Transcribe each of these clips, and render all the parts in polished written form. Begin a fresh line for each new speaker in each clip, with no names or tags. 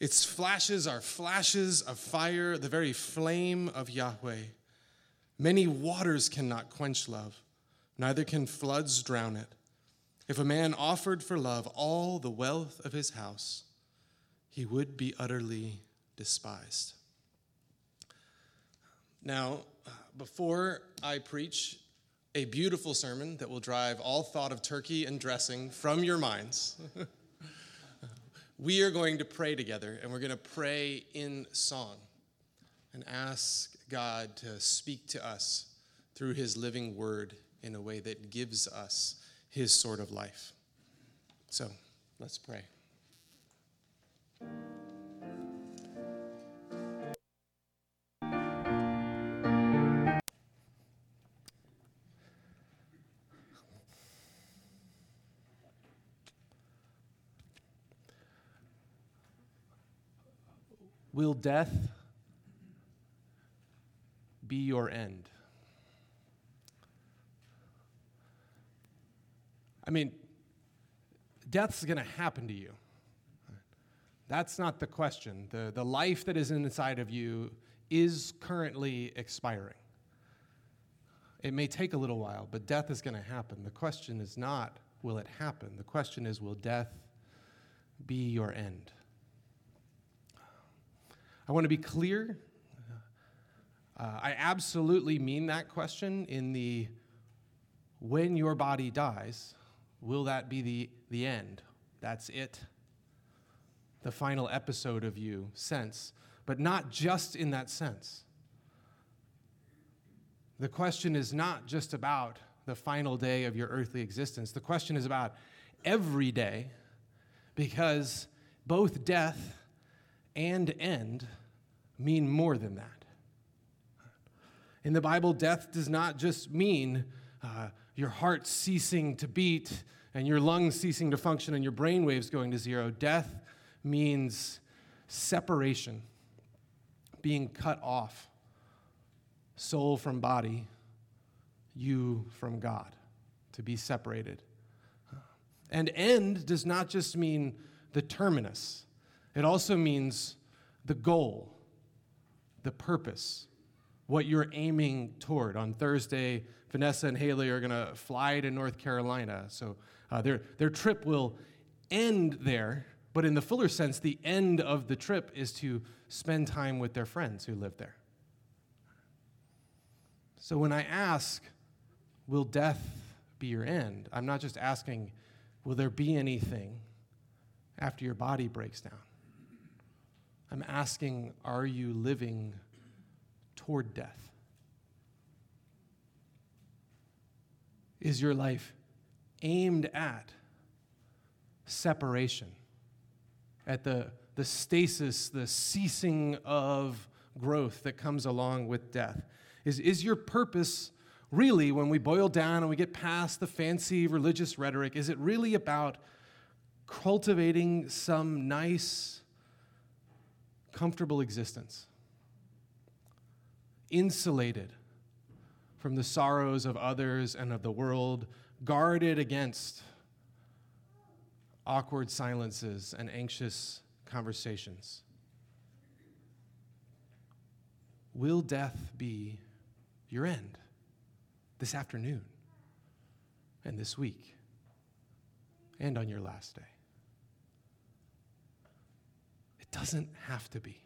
Its flashes are flashes of fire, the very flame of Yahweh. Many waters cannot quench love, neither can floods drown it. If a man offered for love all the wealth of his house, he would be utterly despised. Now, before I preach a beautiful sermon that will drive all thought of turkey and dressing from your minds, we are going to pray together, and we're going to pray in song and ask God to speak to us through his living word in a way that gives us his sort of life. So, let's pray. Will death be your end? I mean, death's going to happen to you. That's not the question. The life that is inside of you is currently expiring. It may take a little while, but death is going to happen. The question is not, will it happen? The question is, will death be your end? I want to be clear. I absolutely mean that question in the when your body dies, will that be the end? That's it. The final episode of you sense, but not just in that sense. The question is not just about the final day of your earthly existence. The question is about every day, because both death and end mean more than that. In the Bible, death does not just mean your heart ceasing to beat and your lungs ceasing to function and your brain waves going to zero. Death means separation, being cut off, soul from body, you from God, to be separated. And end does not just mean the terminus. It also means the goal, the purpose, what you're aiming toward. On Thursday, Vanessa and Haley are going to fly to North Carolina. So their trip will end there, but in the fuller sense, the end of the trip is to spend time with their friends who live there. So when I ask, will death be your end? I'm not just asking, will there be anything after your body breaks down? I'm asking, are you living toward death? Is your life aimed at separation, at the stasis, the ceasing of growth that comes along with death? Is your purpose really, when we boil down and we get past the fancy religious rhetoric, is it really about cultivating some nice, comfortable existence, insulated from the sorrows of others and of the world, guarded against awkward silences and anxious conversations? Will death be your end this afternoon and this week and on your last day? It doesn't have to be.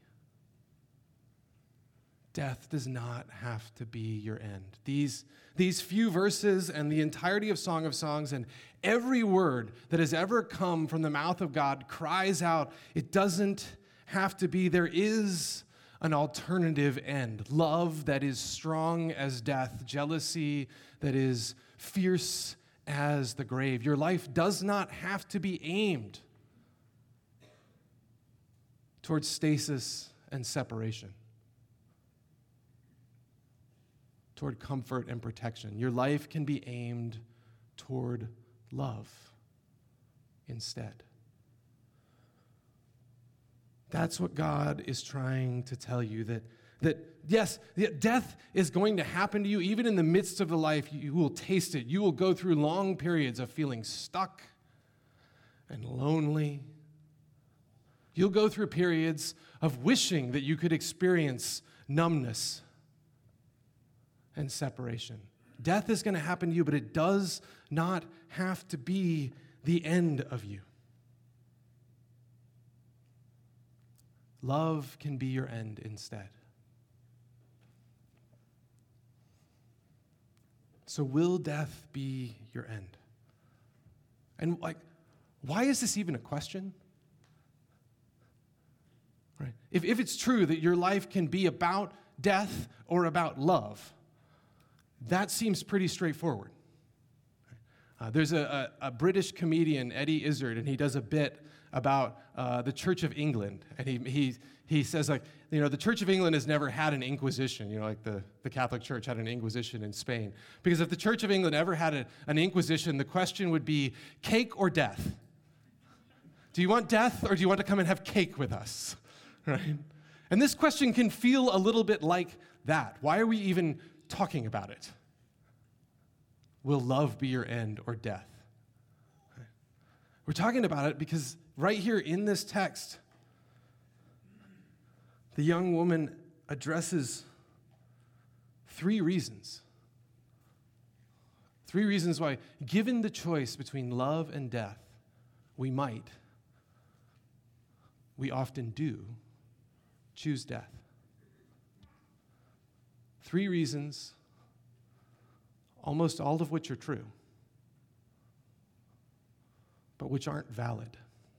Death does not have to be your end. These few verses and the entirety of Song of Songs and every word that has ever come from the mouth of God cries out, it doesn't have to be. There is an alternative end. Love that is strong as death. Jealousy that is fierce as the grave. Your life does not have to be aimed towards stasis and separation, toward comfort and protection. Your life can be aimed toward love instead. That's what God is trying to tell you, that yes, death is going to happen to you. Even in the midst of the life, you will taste it. You will go through long periods of feeling stuck and lonely. You'll go through periods of wishing that you could experience numbness and separation. Death is going to happen to you, but it does not have to be the end of you. Love can be your end instead. So will death be your end? And why is this even a question? Right? If it's true that your life can be about death or about love, that seems pretty straightforward. There's a British comedian, Eddie Izzard, and he does a bit about the Church of England. And he says, the Church of England has never had an inquisition, like the Catholic Church had an inquisition in Spain. Because if the Church of England ever had an inquisition, the question would be cake or death? Do you want death, or do you want to come and have cake with us? Right? And this question can feel a little bit like that. Why are we even talking about it? Will love be your end or death? We're talking about it because right here in this text, the young woman addresses three reasons. Three reasons why, given the choice between love and death, we often do, choose death. Three reasons, almost all of which are true, but which aren't valid.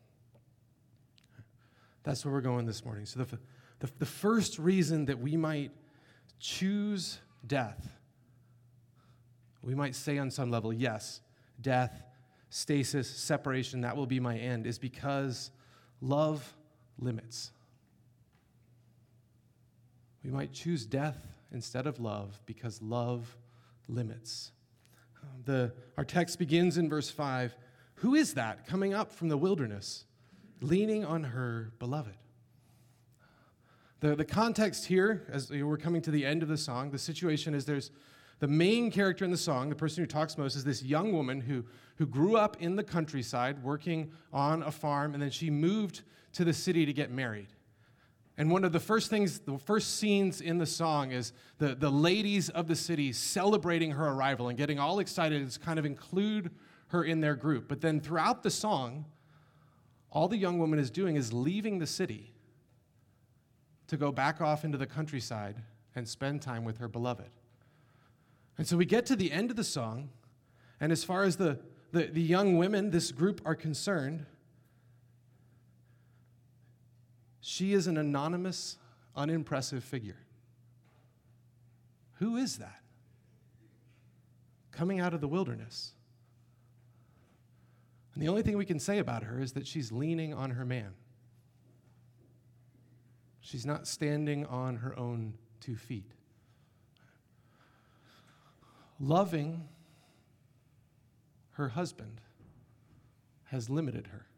That's where we're going this morning. So the first reason that we might choose death, we might say on some level, yes, death, stasis, separation, that will be my end, is because love limits. We might choose death instead of love because love limits. Our text begins in verse 5. Who is that coming up from the wilderness, leaning on her beloved? The context here, as we're coming to the end of the song, the situation is there's the main character in the song, the person who talks most, is this young woman who grew up in the countryside working on a farm, and then she moved to the city to get married. And one of the first scenes in the song is the ladies of the city celebrating her arrival and getting all excited to kind of include her in their group. But then throughout the song, all the young woman is doing is leaving the city to go back off into the countryside and spend time with her beloved. And so we get to the end of the song, and as far as the young women, this group, are concerned, she is an anonymous, unimpressive figure. Who is that? Coming out of the wilderness. And the only thing we can say about her is that she's leaning on her man. She's not standing on her own 2 feet. Loving her husband has limited her,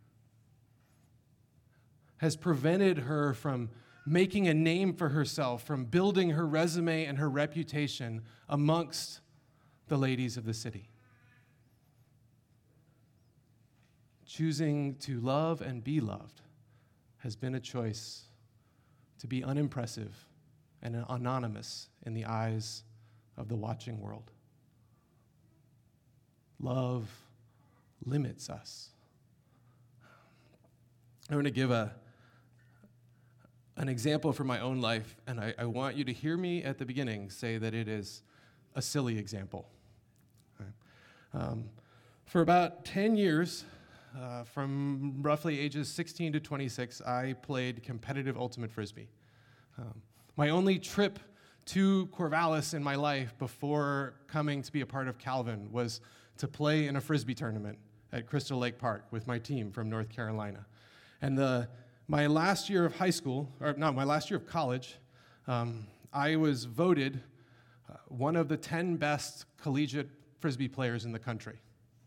has prevented her from making a name for herself, from building her resume and her reputation amongst the ladies of the city. Choosing to love and be loved has been a choice to be unimpressive and anonymous in the eyes of the watching world. Love limits us. I'm going to give an example from my own life, and I want you to hear me at the beginning say that it is a silly example. For about 10 years, from roughly ages 16 to 26, I played competitive ultimate frisbee. My only trip to Corvallis in my life before coming to be a part of Calvin was to play in a frisbee tournament at Crystal Lake Park with my team from North Carolina. And my last year of college, I was voted one of the 10 best collegiate frisbee players in the country.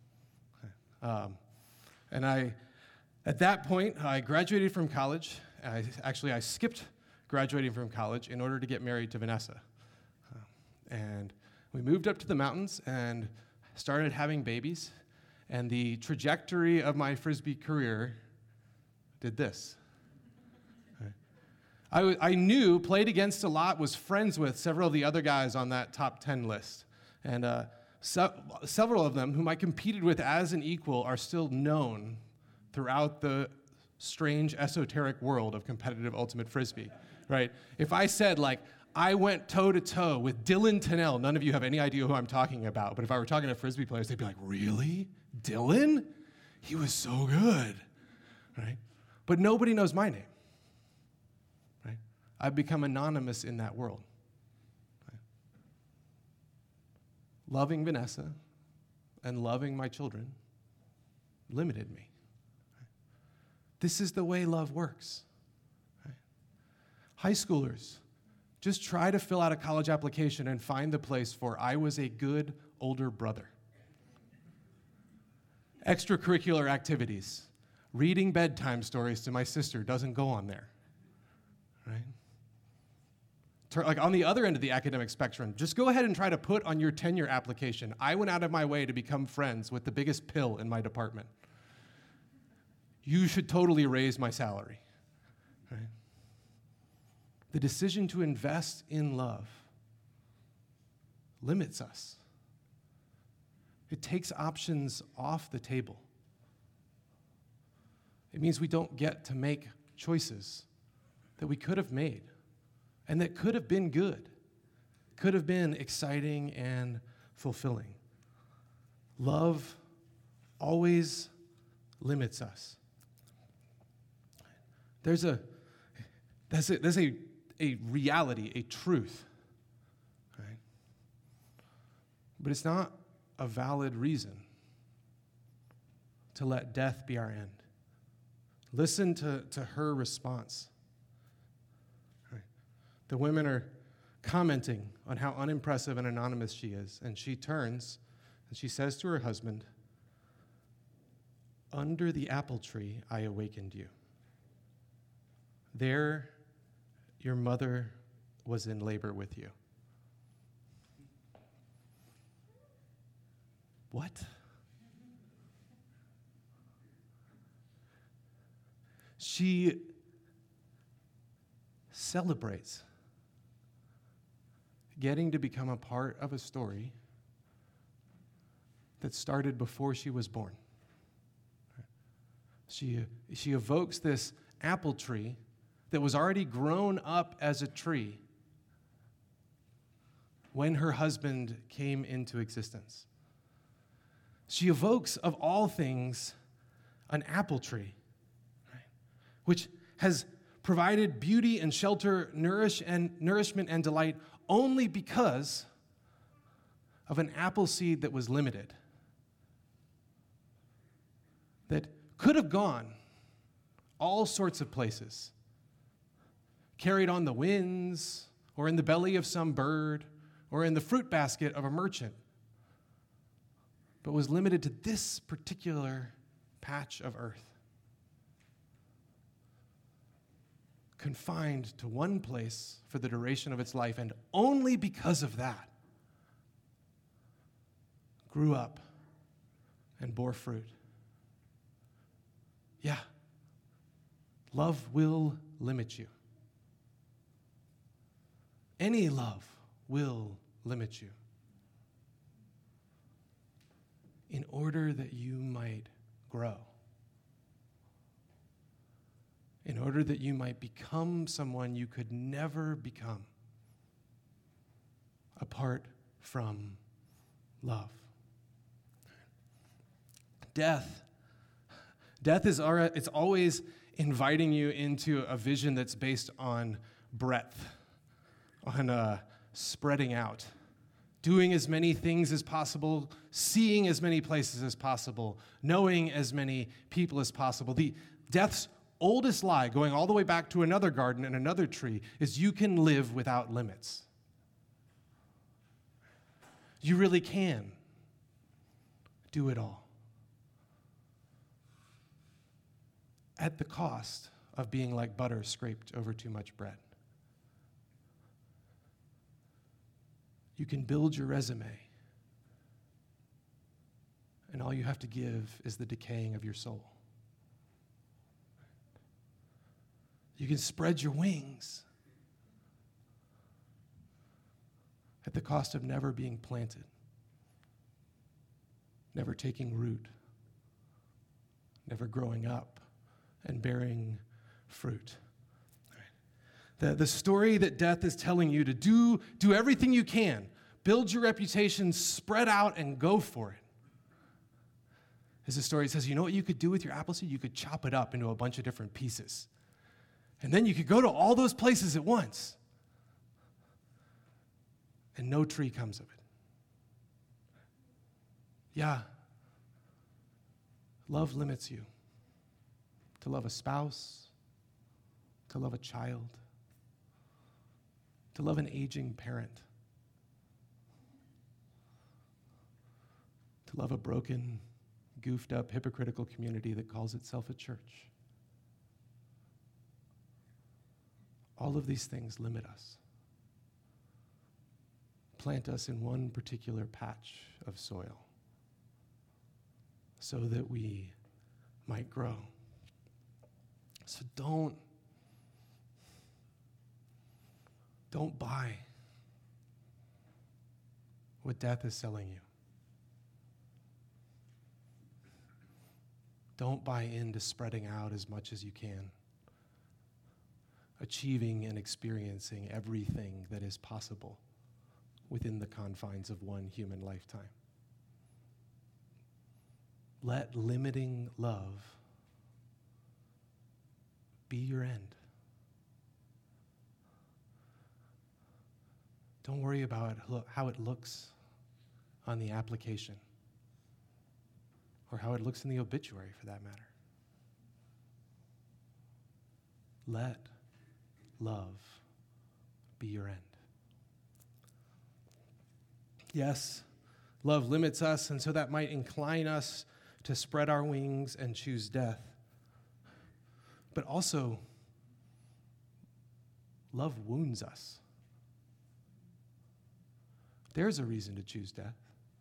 And at that point, I graduated from college. I skipped graduating from college in order to get married to Vanessa. And we moved up to the mountains and started having babies. And the trajectory of my frisbee career did this. I knew, played against a lot, was friends with several of the other guys on that top 10 list. And several of them, whom I competed with as an equal, are still known throughout the strange, esoteric world of competitive ultimate frisbee, right? If I said, like, I went toe-to-toe with Dylan Tennell, none of you have any idea who I'm talking about, but if I were talking to frisbee players, they'd be like, really? Dylan? He was so good, right? But nobody knows my name, right? I've become anonymous in that world. Right? Loving Vanessa and loving my children limited me. Right? This is the way love works. Right? High schoolers, just try to fill out a college application and find the place for I was a good older brother. Extracurricular activities. Reading bedtime stories to my sister doesn't go on there, right? Like on the other end of the academic spectrum, just go ahead and try to put on your tenure application, I went out of my way to become friends with the biggest pill in my department. You should totally raise my salary, right? The decision to invest in love limits us. It takes options off the table. It means we don't get to make choices that we could have made and that could have been good, could have been exciting and fulfilling. Love always limits us. There's a reality, a truth, right? But it's not a valid reason to let death be our end. Listen to her response. Right. The women are commenting on how unimpressive and anonymous she is, and she turns and she says to her husband, "Under the apple tree I awakened you. There your mother was in labor with you." What? She celebrates getting to become a part of a story that started before she was born. She evokes this apple tree that was already grown up as a tree when her husband came into existence. She evokes, of all things, an apple tree, right, which has provided beauty and shelter, nourishment and delight only because of an apple seed that was limited, that could have gone all sorts of places, carried on the winds, or in the belly of some bird, or in the fruit basket of a merchant, but was limited to this particular patch of earth, confined to one place for the duration of its life, and only because of that grew up and bore fruit. Yeah, love will limit you. Any love will limit you in order that you might grow, in order that you might become someone you could never become apart from love. Death is it's always inviting you into a vision that's based on breadth, on spreading out, doing as many things as possible, seeing as many places as possible, knowing as many people as possible. The death's oldest lie, going all the way back to another garden and another tree, is you can live without limits. You really can do it all, at the cost of being like butter scraped over too much bread. You can build your resume, and all you have to give is the decaying of your soul. You can spread your wings at the cost of never being planted, never taking root, never growing up and bearing fruit. The story that death is telling you to do everything you can, build your reputation, spread out, and go for it. Is a story that says, you know what you could do with your apple seed? You could chop it up into a bunch of different pieces. And then you could go to all those places at once. And no tree comes of it. Yeah. Love limits you. To love a spouse, to love a child, to love an aging parent, to love a broken, goofed up, hypocritical community that calls itself a church. All of these things limit us. Plant us in one particular patch of soil so that we might grow. So don't buy what death is selling you. Don't buy into spreading out as much as you can, achieving and experiencing everything that is possible within the confines of one human lifetime. Let limiting love be your end. Don't worry about how it looks on the application or how it looks in the obituary, for that matter. Let love be your end. Yes, love limits us, and so that might incline us to spread our wings and choose death. But also, love wounds us. There's a reason to choose death.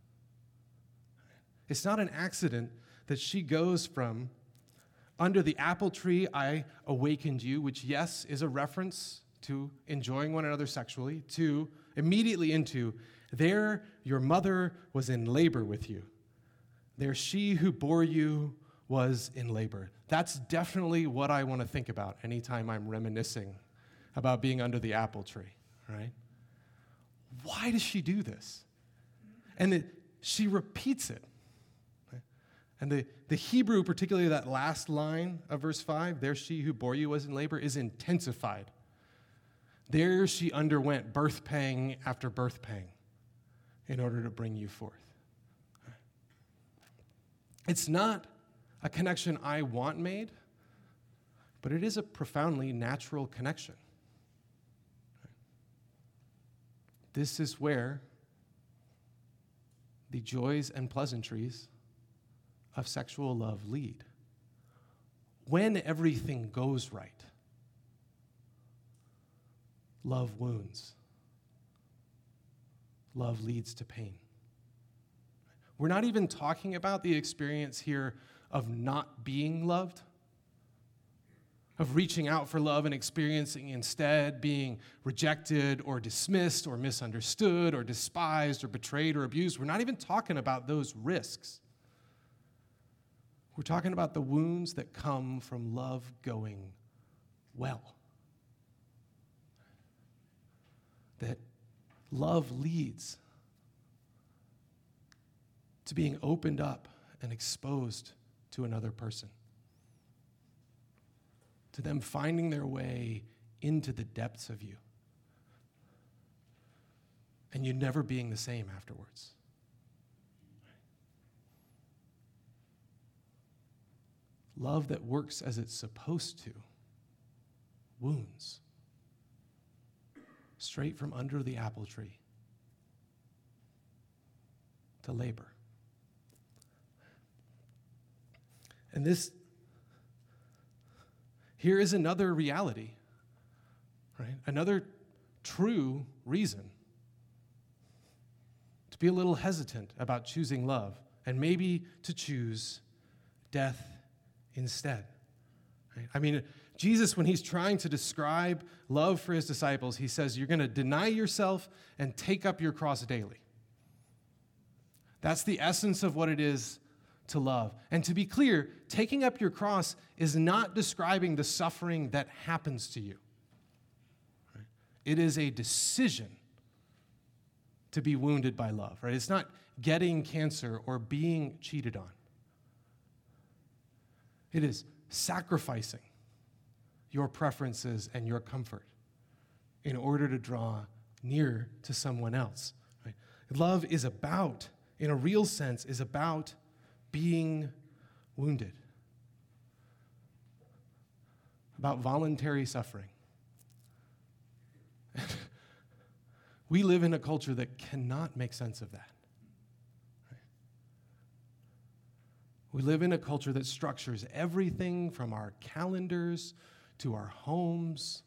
It's not an accident that she goes from under the apple tree I awakened you, which, yes, is a reference to enjoying one another sexually, to immediately into there your mother was in labor with you. There she who bore you was in labor. That's definitely what I want to think about anytime I'm reminiscing about being under the apple tree, right? Why does she do this? And she repeats it. Right? And the Hebrew, particularly that last line of verse 5, there she who bore you was in labor, is intensified. There she underwent birth pang after birth pang in order to bring you forth. It's not a connection I want made, but it is a profoundly natural connection. This is where the joys and pleasantries of sexual love lead. When everything goes right, love wounds. Love leads to pain. We're not even talking about the experience here of not being loved, of reaching out for love and experiencing instead being rejected or dismissed or misunderstood or despised or betrayed or abused. We're not even talking about those risks. We're talking about the wounds that come from love going well. That love leads to being opened up and exposed to another person, to them finding their way into the depths of you, and you never being the same afterwards. Love that works as it's supposed to wounds straight from under the apple tree to labor. And here is another reality, right? Another true reason to be a little hesitant about choosing love and maybe to choose death instead. Right? I mean, Jesus, when he's trying to describe love for his disciples, he says, you're going to deny yourself and take up your cross daily. That's the essence of what it is to love. And to be clear, taking up your cross is not describing the suffering that happens to you. Right? It is a decision to be wounded by love, right? It's not getting cancer or being cheated on. It is sacrificing your preferences and your comfort in order to draw near to someone else. Right? Love is about, in a real sense, is about being wounded, about voluntary suffering. We live in a culture that cannot make sense of that. Right? We live in a culture that structures everything from our calendars to our homes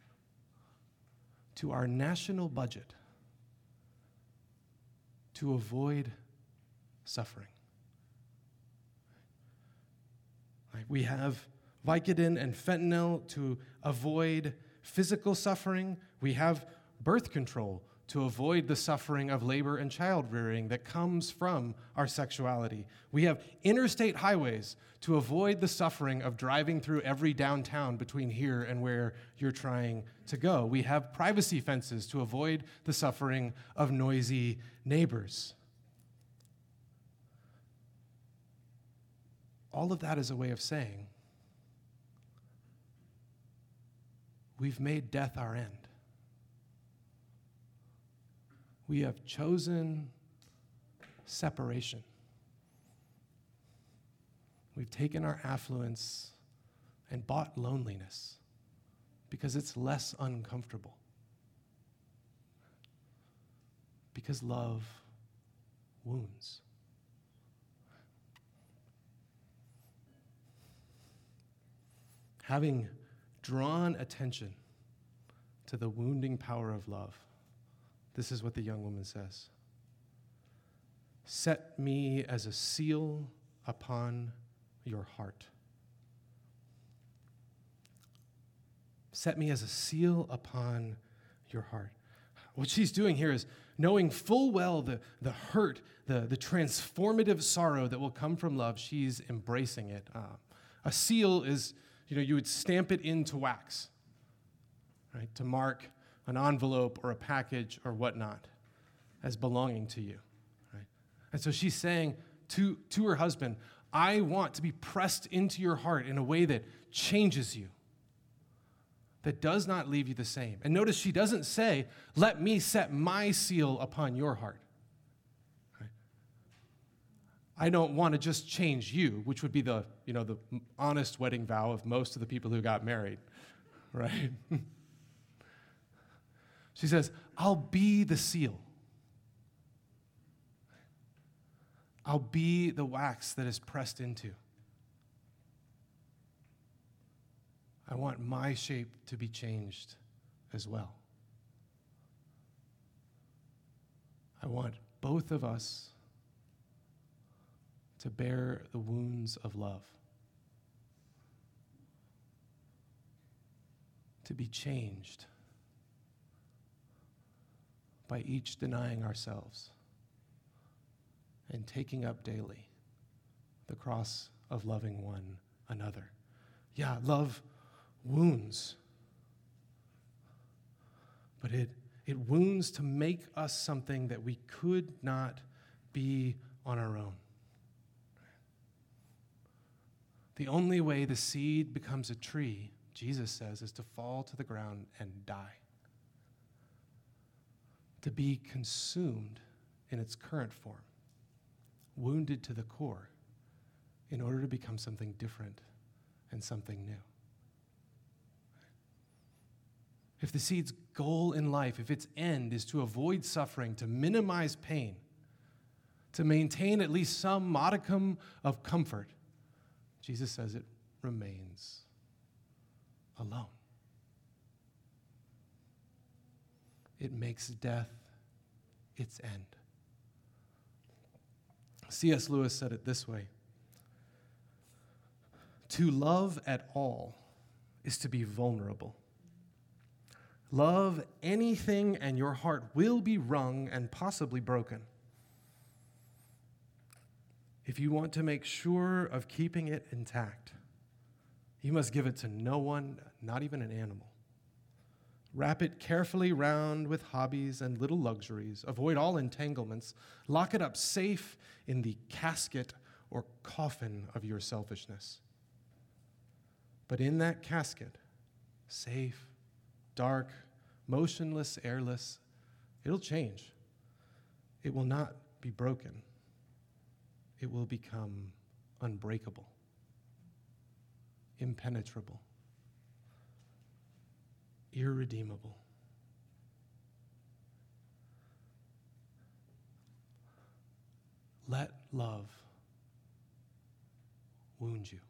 to our national budget to avoid suffering. Like we have Vicodin and fentanyl to avoid physical suffering. We have birth control to avoid the suffering of labor and child rearing that comes from our sexuality. We have interstate highways to avoid the suffering of driving through every downtown between here and where you're trying to go. We have privacy fences to avoid the suffering of noisy neighbors. All of that is a way of saying, we've made death our end. We have chosen separation. We've taken our affluence and bought loneliness because it's less uncomfortable. Because love wounds. Having drawn attention to the wounding power of love, this is what the young woman says. Set me as a seal upon your heart. Set me as a seal upon your heart. What she's doing here is knowing full well the hurt, the transformative sorrow that will come from love, she's embracing it. A seal is, you would stamp it into wax, right, to mark an envelope or a package or whatnot as belonging to you. Right? And so she's saying to her husband, I want to be pressed into your heart in a way that changes you, that does not leave you the same. And notice she doesn't say, let me set my seal upon your heart. Right? I don't want to just change you, which would be the honest wedding vow of most of the people who got married, right? She says, I'll be the seal. I'll be the wax that is pressed into. I want my shape to be changed as well. I want both of us to bear the wounds of love, to be changed by each denying ourselves and taking up daily the cross of loving one another. Yeah, love wounds, but it wounds to make us something that we could not be on our own. The only way the seed becomes a tree, Jesus says, is to fall to the ground and die. To be consumed in its current form, wounded to the core, in order to become something different and something new. If the seed's goal in life, if its end is to avoid suffering, to minimize pain, to maintain at least some modicum of comfort, Jesus says it remains alone. It makes death its end. C.S. Lewis said it this way: to love at all is to be vulnerable. Love anything and your heart will be wrung and possibly broken. If you want to make sure of keeping it intact, you must give it to no one, not even an animal. Wrap it carefully round with hobbies and little luxuries. Avoid all entanglements. Lock it up safe in the casket or coffin of your selfishness. But in that casket, safe, dark, motionless, airless, it'll change. It will not be broken. It will become unbreakable, impenetrable, irredeemable. Let love wound you.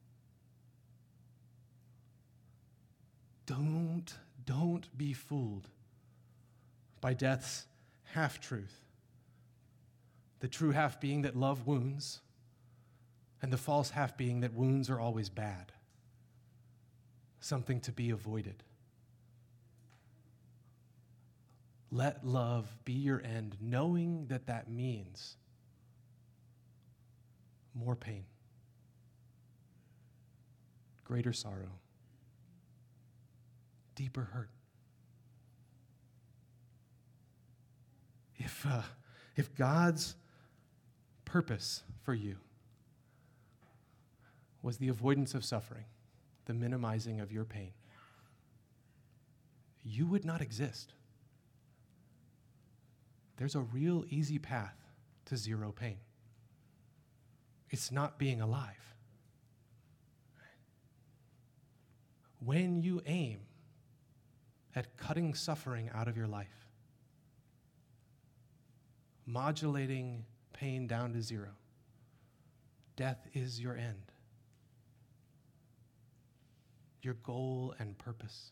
Don't be fooled by death's half-truth. The true half being that love wounds, and the false half being that wounds are always bad, something to be avoided. Let love be your end, knowing that that means more pain, greater sorrow, deeper hurt. If God's purpose for you was the avoidance of suffering, the minimizing of your pain, you would not exist. There's a real easy path to zero pain. It's not being alive. When you aim at cutting suffering out of your life, modulating pain down to zero, death is your end, your goal and purpose.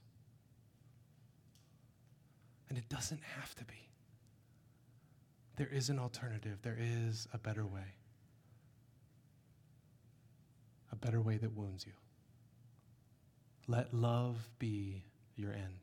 And it doesn't have to be. There is an alternative. There is a better way. A better way that wounds you. Let love be your end.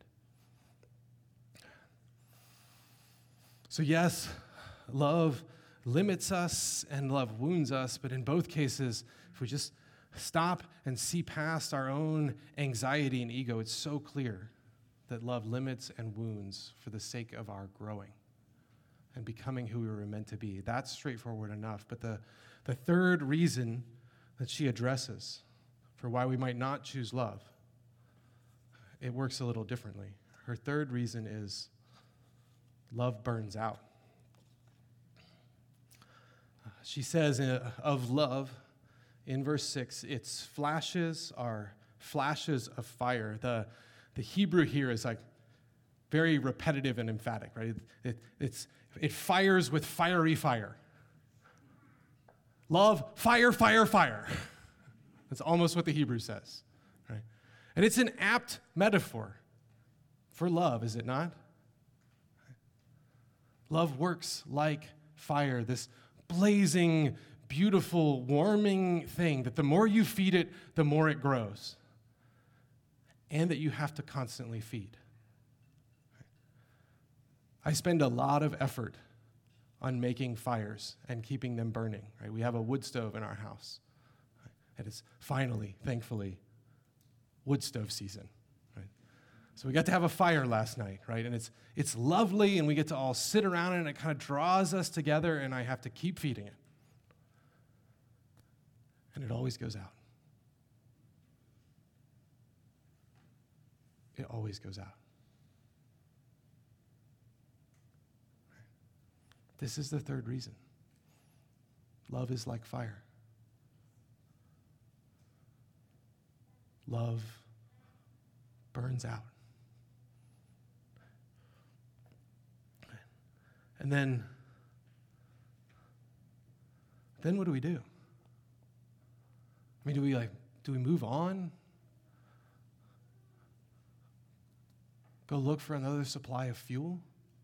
So yes, love limits us and love wounds us, but in both cases, if we just stop and see past our own anxiety and ego, it's so clear that love limits and wounds for the sake of our growing and becoming who we were meant to be. That's straightforward enough. But the third reason that she addresses for why we might not choose love, it works a little differently. Her third reason is love burns out. She says of love, in verse 6, its flashes are flashes of fire. The Hebrew here is like very repetitive and emphatic, right? It fires with fiery fire. Love, fire, fire, fire. That's almost what the Hebrew says, right? And it's an apt metaphor for love, is it not? Love works like fire, this blazing, beautiful, warming thing that the more you feed it, the more it grows. And that you have to constantly feed. I spend a lot of effort on making fires and keeping them burning. Right? We have a wood stove in our house. Right? And it's finally, thankfully, wood stove season. Right? So we got to have a fire last night, right? And it's lovely, and we get to all sit around it, and it kind of draws us together, and I have to keep feeding it. And it always goes out. It always goes out. This is the third reason. Love is like fire. Love burns out. And then what do we do? I mean, do we move on? Go look for another supply of fuel?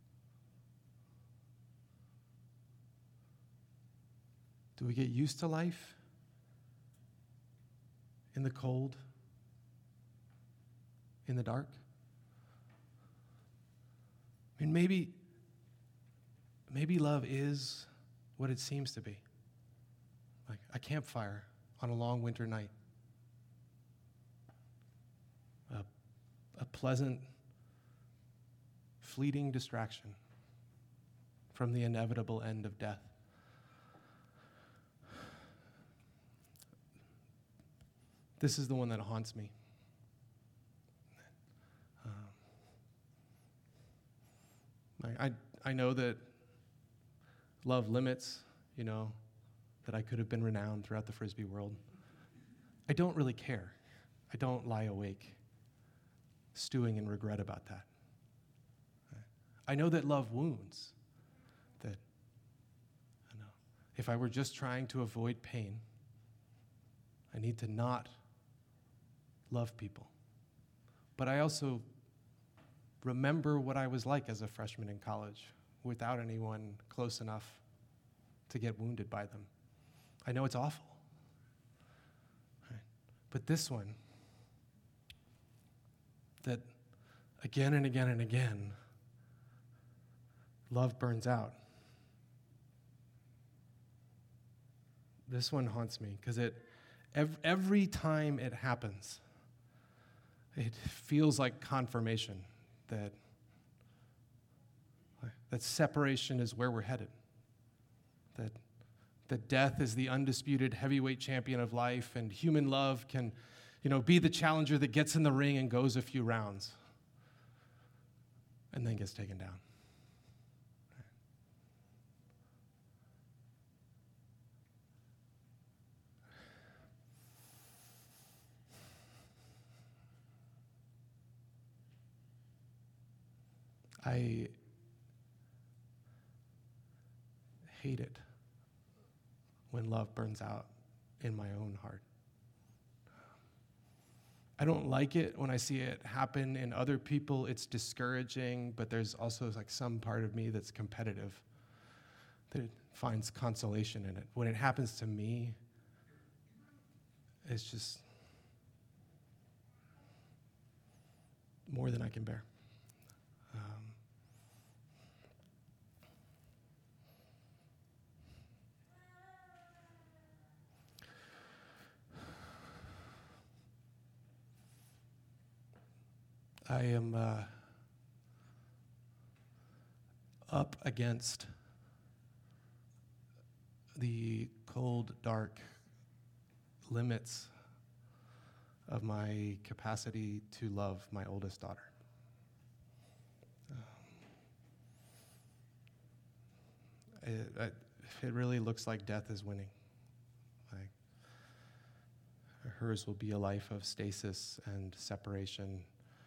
Do we get used to life in the cold in the dark? I mean, maybe love is what it seems to be. Like a campfire on a long winter night. A pleasant, fleeting distraction from the inevitable end of death. This is the one that haunts me. I know that love limits, that I could have been renowned throughout the Frisbee world. I don't really care. I don't lie awake, stewing in regret about that. I know that love wounds, that if I were just trying to avoid pain, I need to not love people. But I also remember what I was like as a freshman in college without anyone close enough to get wounded by them. I know it's awful. Right? But this one, that again and again and again, love burns out. This one haunts me because every time it happens, it feels like confirmation that separation is where we're headed, that death is the undisputed heavyweight champion of life, and human love can, be the challenger that gets in the ring and goes a few rounds and then gets taken down. I hate it when love burns out in my own heart. I don't like it when I see it happen in other people. It's discouraging, but there's also some part of me that's competitive, that finds consolation in it. When it happens to me, it's just more than I can bear. I am up against the cold, dark limits of my capacity to love my oldest daughter. It really looks like death is winning. Hers will be a life of stasis and separation.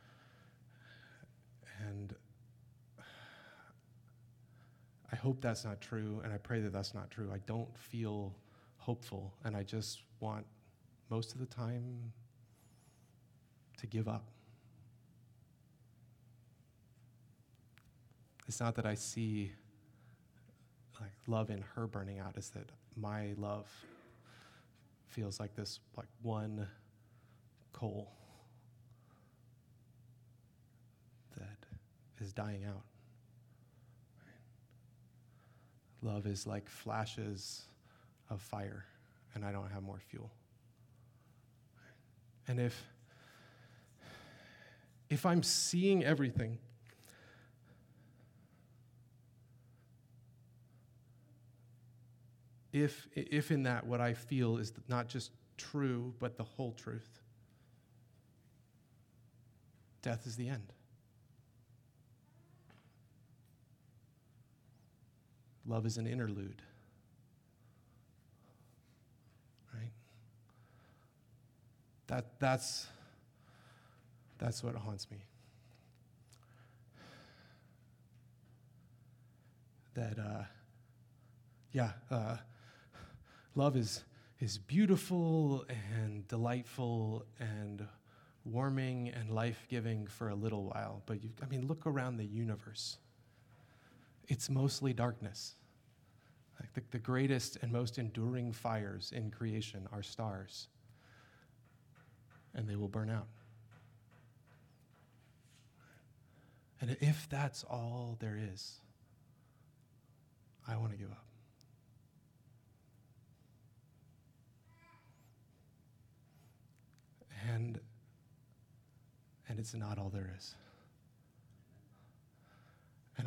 And I hope that's not true, and I pray that that's not true. I don't feel hopeful, and I just want, most of the time, to give up. It's not that I see love in her burning out, it's that my love feels like this one coal that is dying out. Love is like flashes of fire, and I don't have more fuel. And if I'm seeing everything, if in that what I feel is not just true, but the whole truth, death is the end. Love is an interlude, right? That's what haunts me. Love is beautiful and delightful and warming and life-giving for a little while, but look around the universe. It's mostly darkness. The greatest and most enduring fires in creation are stars, and they will burn out. And if that's all there is, I want to give up. And it's not all there is. And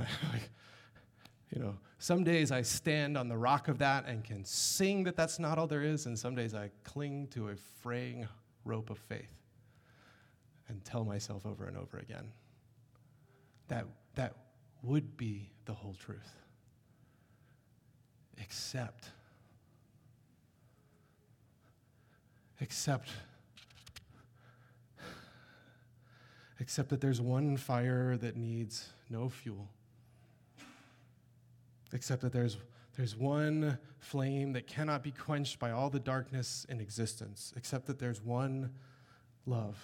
some days I stand on the rock of that and can sing that that's not all there is, and some days I cling to a fraying rope of faith and tell myself over and over again that would be the whole truth. Except that there's one fire that needs no fuel. Except that there's one flame that cannot be quenched by all the darkness in existence. Except that there's one love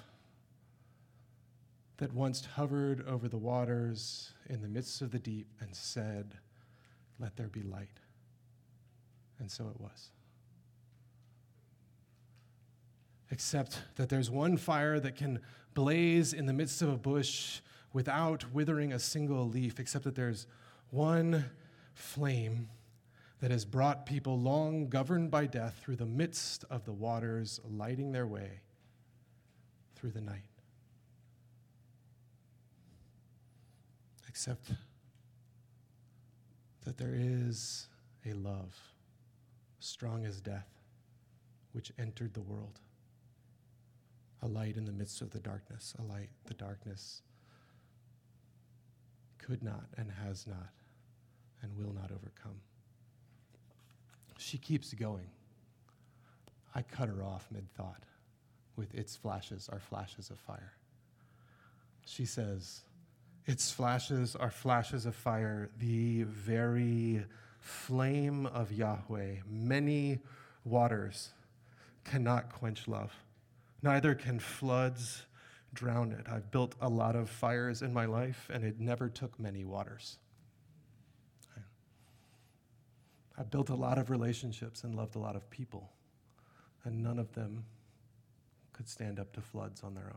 that once hovered over the waters in the midst of the deep and said, "Let there be light." And so it was. Except that there's one fire that can blaze in the midst of a bush without withering a single leaf, except that there's one flame that has brought people long governed by death through the midst of the waters, lighting their way through the night. Except that there is a love strong as death, which entered the world. A light in the midst of the darkness, a light the darkness could not and has not and will not overcome. She keeps going. I cut her off mid-thought with its flashes are flashes of fire. She says, its flashes are flashes of fire, the very flame of Yahweh. Many waters cannot quench love. Neither can floods drown it. I've built a lot of fires in my life, and it never took many waters. I built a lot of relationships and loved a lot of people, and none of them could stand up to floods on their own.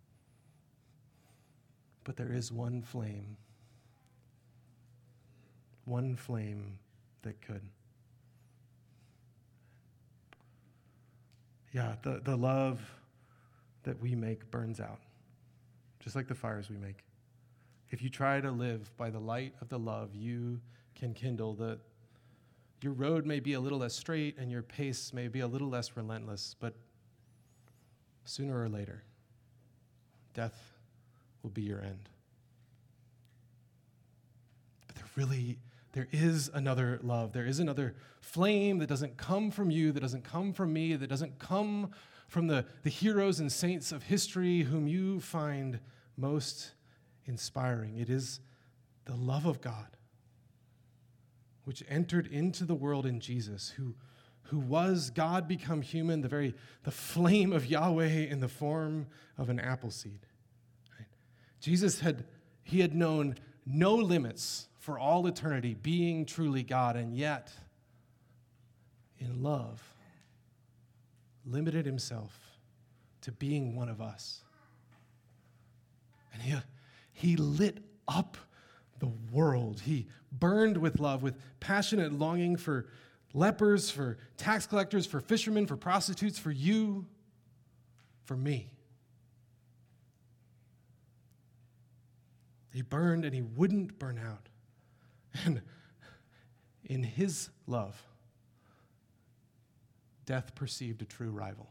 But there is one flame that could. Yeah, the love that we make burns out, just like the fires we make. If you try to live by the light of the love you can kindle, your road may be a little less straight and your pace may be a little less relentless, but sooner or later, death will be your end. But there is another love. There is another flame that doesn't come from you, that doesn't come from me, that doesn't come from the heroes and saints of history whom you find most inspiring. It is the love of God, which entered into the world in Jesus, who was God become human, the flame of Yahweh in the form of an apple seed. Right? Jesus had known no limits for all eternity, being truly God, and yet, in love, limited himself to being one of us. And he lit up the world. He burned with love, with passionate longing for lepers, for tax collectors, for fishermen, for prostitutes, for you, for me. He burned and he wouldn't burn out. And in his love, death perceived a true rival.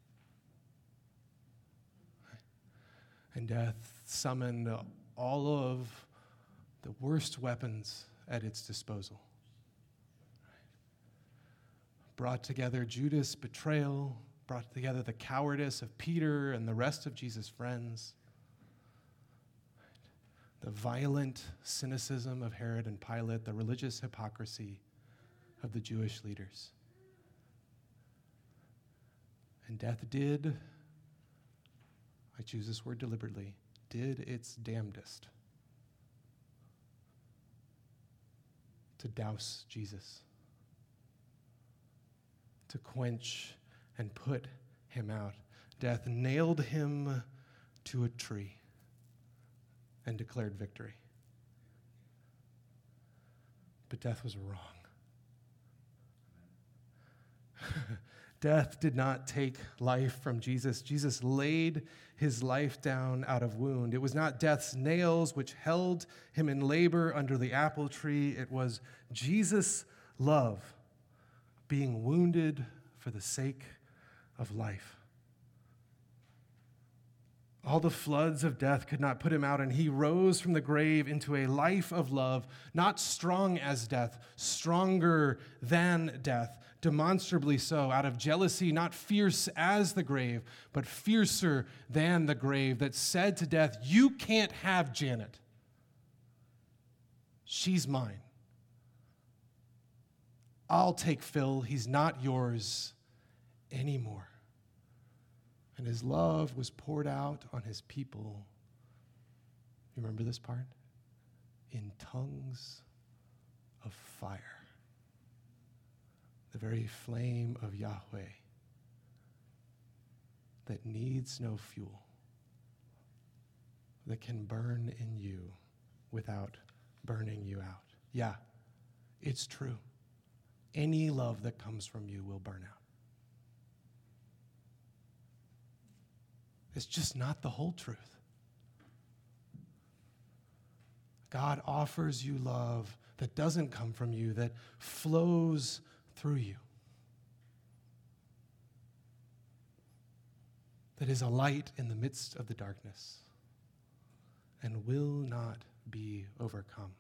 And death summoned all of the worst weapons at its disposal. Brought together Judas' betrayal, brought together the cowardice of Peter and the rest of Jesus' friends, the violent cynicism of Herod and Pilate, the religious hypocrisy of the Jewish leaders. And death did, I choose this word deliberately, did its damnedest to douse Jesus, to quench and put him out. Death nailed him to a tree and declared victory. But death was wrong. Death did not take life from Jesus. Jesus laid his life down out of wound. It was not death's nails which held him in labor under the apple tree. It was Jesus' love being wounded for the sake of life. All the floods of death could not put him out, and he rose from the grave into a life of love, not strong as death, stronger than death, demonstrably so, out of jealousy, not fierce as the grave, but fiercer than the grave, that said to death, "You can't have Janet. She's mine. I'll take Phil. He's not yours anymore." And his love was poured out on his people. You remember this part? In tongues of fire. The very flame of Yahweh that needs no fuel, that can burn in you without burning you out. Yeah, it's true. Any love that comes from you will burn out. It's just not the whole truth. God offers you love that doesn't come from you, that flows through you, that is a light in the midst of the darkness and will not be overcome.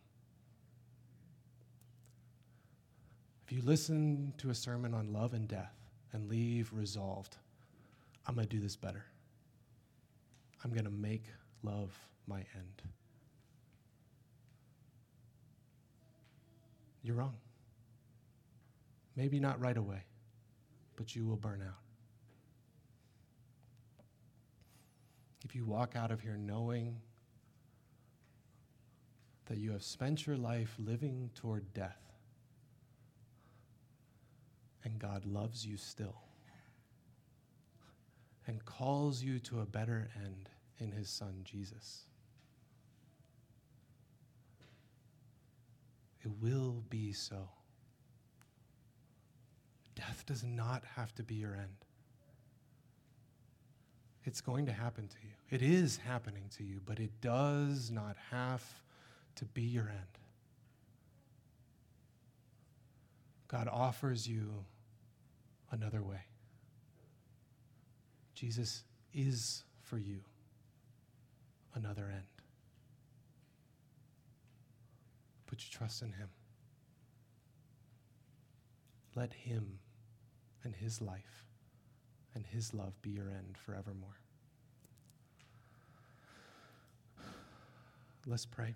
If you listen to a sermon on love and death and leave resolved, I'm going to do this better. I'm going to make love my end. You're wrong. Maybe not right away, but you will burn out. If you walk out of here knowing that you have spent your life living toward death, and God loves you still, and calls you to a better end in his Son, Jesus, it will be so. Death does not have to be your end. It's going to happen to you. It is happening to you, but it does not have to be your end. God offers you another way. Jesus is for you another end. Put your trust in him. Let him and his life and his love be your end forevermore. Let's pray.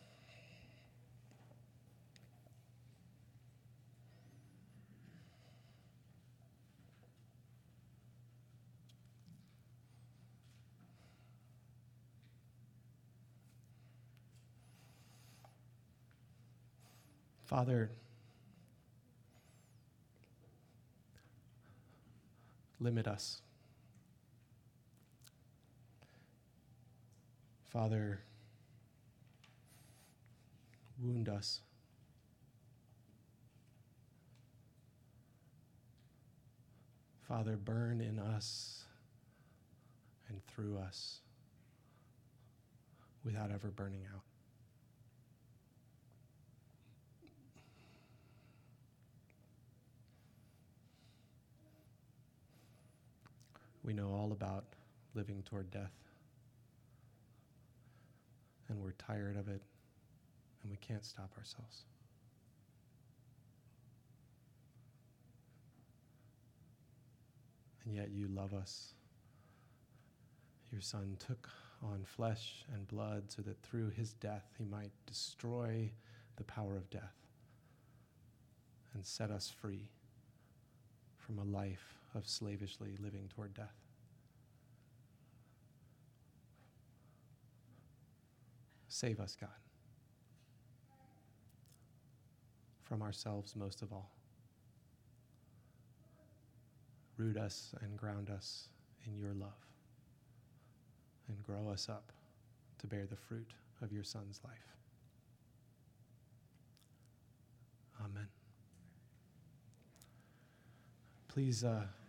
Father, limit us. Father, wound us. Father, burn in us and through us without ever burning out. We know all about living toward death, and we're tired of it, and we can't stop ourselves. And yet you love us. Your Son took on flesh and blood so that through his death he might destroy the power of death and set us free from a life of slavishly living toward death. Save us, God, from ourselves most of all. Root us and ground us in your love and grow us up to bear the fruit of your Son's life. Amen. Please